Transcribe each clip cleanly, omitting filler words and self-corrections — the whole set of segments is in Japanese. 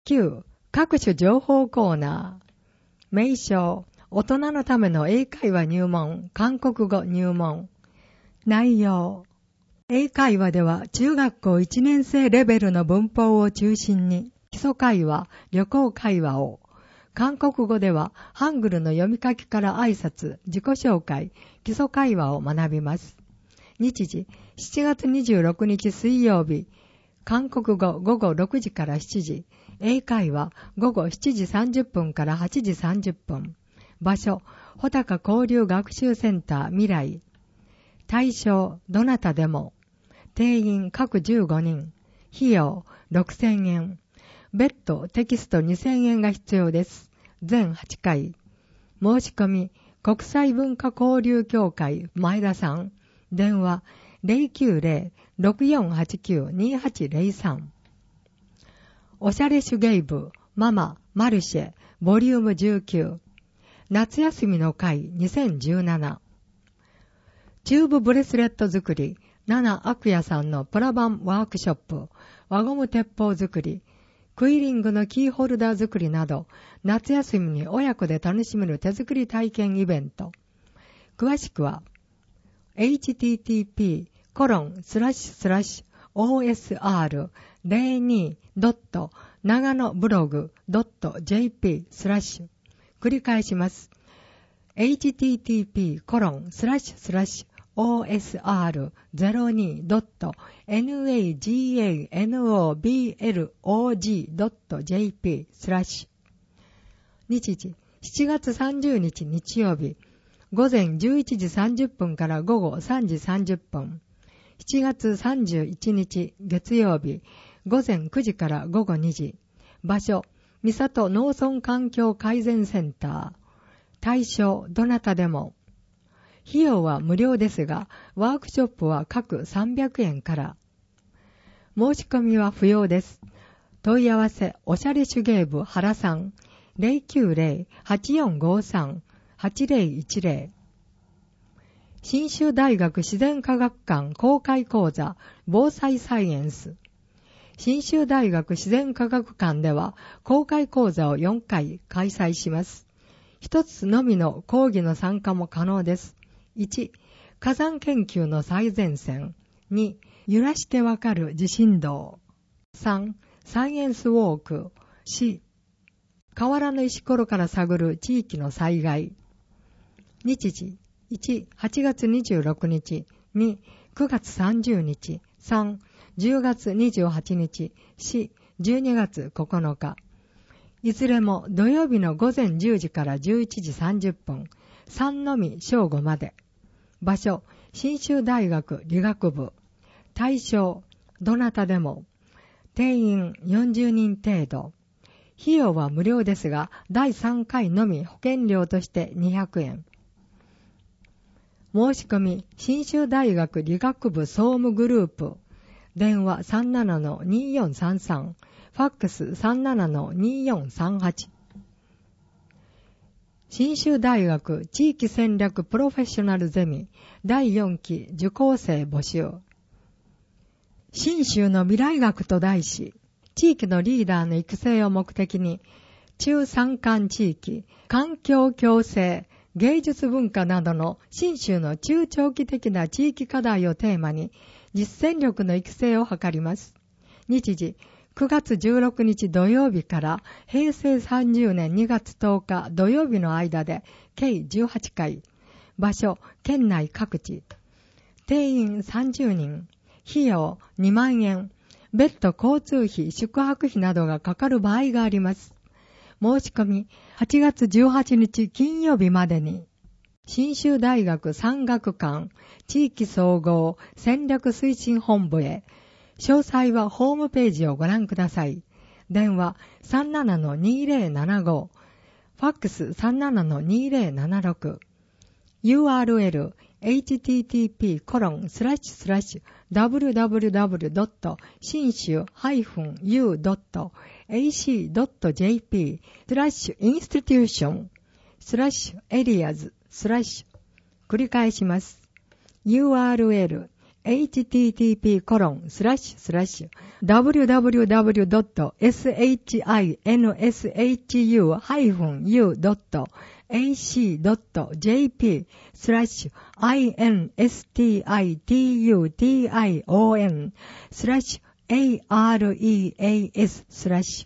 9. 各種情報コーナー。名称、大人のための英会話入門、韓国語入門。内容、英会話では中学校1年生レベルの文法を中心に基礎会話、旅行会話を、韓国語ではハングルの読み書きから挨拶、自己紹介、基礎会話を学びます。日時、7月26日水曜日、韓国語午後6時から7時、英会話午後7時30分から8時30分。場所、穂高交流学習センター未来。対象、どなたでも。定員各15人。費用、6000円。別途テキスト2000円が必要です。全8回。申し込み、国際文化交流協会前田さん。電話、090-6489-2803。おしゃれ手芸部、ママ、マルシェ、ボリューム19。夏休みの会2017。チューブブレスレット作り、七悪也さんのプラバンワークショップ、輪ゴム鉄砲作り、クイリングのキーホルダー作りなど、夏休みに親子で楽しめる手作り体験イベント。詳しくは、http://osr02.naganoblog.jp/ 繰り返します。http://osr02.naganoblog.jp/ 日時、7月30日日曜日、午前11時30分から午後3時30分。7月31日月曜日、午前9時から午後2時。場所、三郷農村環境改善センター。対象、どなたでも。費用は無料ですが、ワークショップは各300円から。申し込みは不要です。問い合わせ、おしゃれ手芸部原さん。090-8453-8010。信州大学自然科学館公開講座防災サイエンス。信州大学自然科学館では公開講座を4回開催します。一つのみの講義の参加も可能です。1、火山研究の最前線。2、揺らしてわかる地震動。3、サイエンスウォーク。4、河原の石ころから探る地域の災害。日時、1、8月26日。2、9月30日。3、10月28日。4、12月9日。いずれも土曜日の午前10時から11時30分。3のみ正午まで。場所、信州大学理学部。対象、どなたでも。定員40人程度。費用は無料ですが、第3回のみ保険料として200円。申し込み、信州大学理学部総務グループ。電話 37-2433。ファックス 37-2438。信州大学地域戦略プロフェッショナルゼミ第4期受講生募集。信州の未来学と題し、地域のリーダーの育成を目的に、中山間地域、環境共生、芸術文化などの信州の中長期的な地域課題をテーマに、実践力の育成を図ります。日時、9月16日土曜日から平成30年2月10日土曜日の間で計18回。場所、県内各地。定員30人。費用2万円。別途交通費、宿泊費などがかかる場合があります。申し込み、8月18日金曜日までに。信州大学産学館地域総合戦略推進本部へ。詳細はホームページをご覧ください。電話 37-2075。ファックス 37-2076。URL http://www.sinshu-u.ac.jp/institution/areas/ 繰り返します。URL http://www.shinsu-institution-hr.u.ac.jp/INSTITION-areas/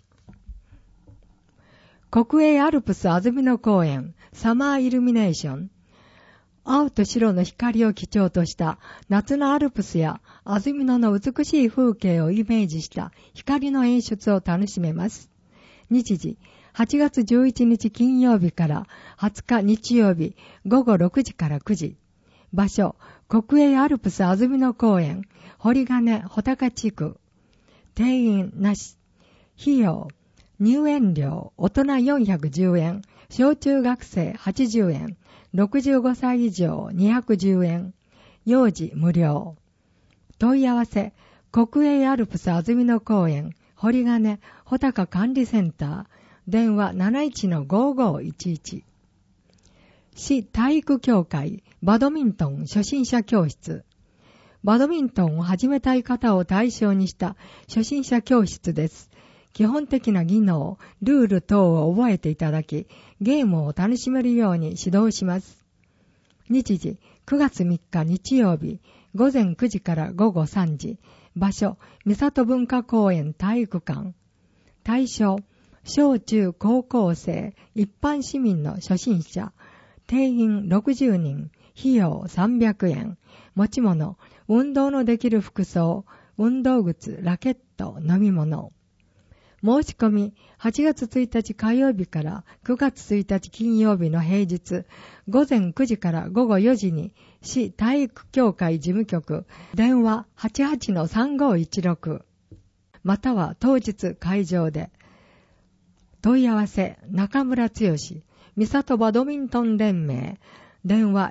国営アルプス安曇野公園サマーイルミネーション。青と白の光を基調とした夏のアルプスや安曇野の美しい風景をイメージした光の演出を楽しめます。日時、8月11日金曜日から20日日曜日午後6時から9時。場所、国営アルプス安曇野公園、堀金穂高地区。定員なし。費用、入園料、大人410円、小中学生80円、65歳以上210円、幼児無料。問い合わせ、国営アルプス安曇野公園、堀金穂高管理センター、電話 71-5511。市体育協会、バドミントン初心者教室。バドミントンを始めたい方を対象にした初心者教室です。基本的な技能、ルール等を覚えていただき、ゲームを楽しめるように指導します。日時、9月3日日曜日、午前9時から午後3時。場所、三郷文化公園体育館。対象、小中高校生、一般市民の初心者。定員60人。費用300円。持ち物、運動のできる服装、運動靴、ラケット、飲み物。申し込み、8月1日火曜日から9月1日金曜日の平日、午前9時から午後4時に、市体育協会事務局、電話 88-3516、または当日会場で。問い合わせ、中村剛、三郷バドミントン連盟、電話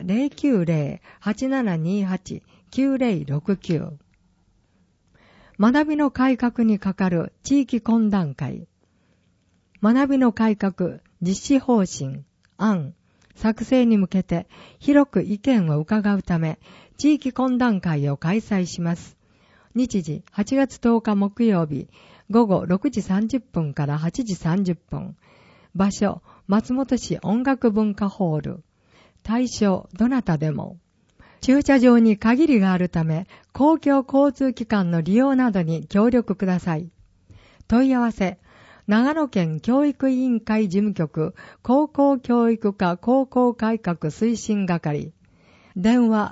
090-8728-9069。学びの改革にかかる地域懇談会。学びの改革実施方針、案、作成に向けて広く意見を伺うため、地域懇談会を開催します。日時、8月10日木曜日、午後6時30分から8時30分。場所、松本市音楽文化ホール。対象、どなたでも。駐車場に限りがあるため、公共交通機関の利用などに協力ください。問い合わせ、長野県教育委員会事務局、高校教育課高校改革推進係。電話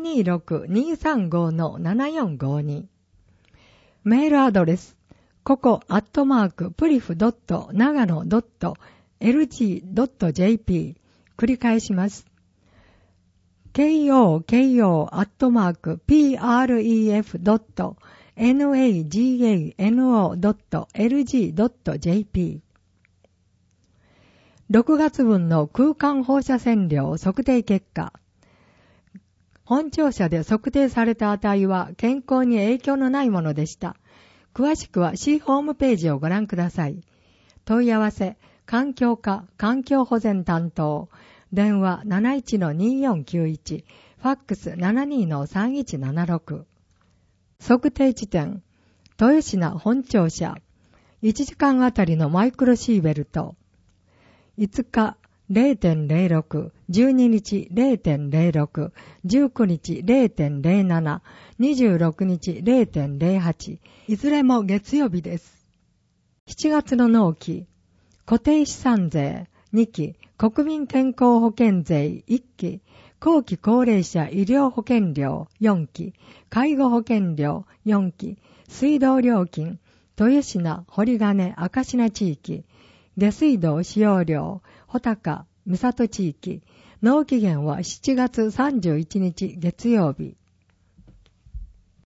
026-235-7452。メールアドレス、coco@purif.nagano.lg.jp。繰り返します。koko@pref.nagano.lg.jp。 6月分の空間放射線量測定結果。本庁舎で測定された値は健康に影響のないものでした。詳しくは市ホームページをご覧ください。問い合わせ、環境課環境保全担当。電話 71-2491、ファックス 72-3176。測定地点、豊品本庁舎。1時間あたりのマイクロシーベルト。5日 0.06、12日 0.06、19日 0.07、26日 0.08。いずれも月曜日です。7月の納期、固定資産税2期、国民健康保険税1期、後期高齢者医療保険料4期、介護保険料4期、水道料金、豊品、堀金、赤品地域、下水道使用料、穂高、三郷地域、納期限は7月31日月曜日。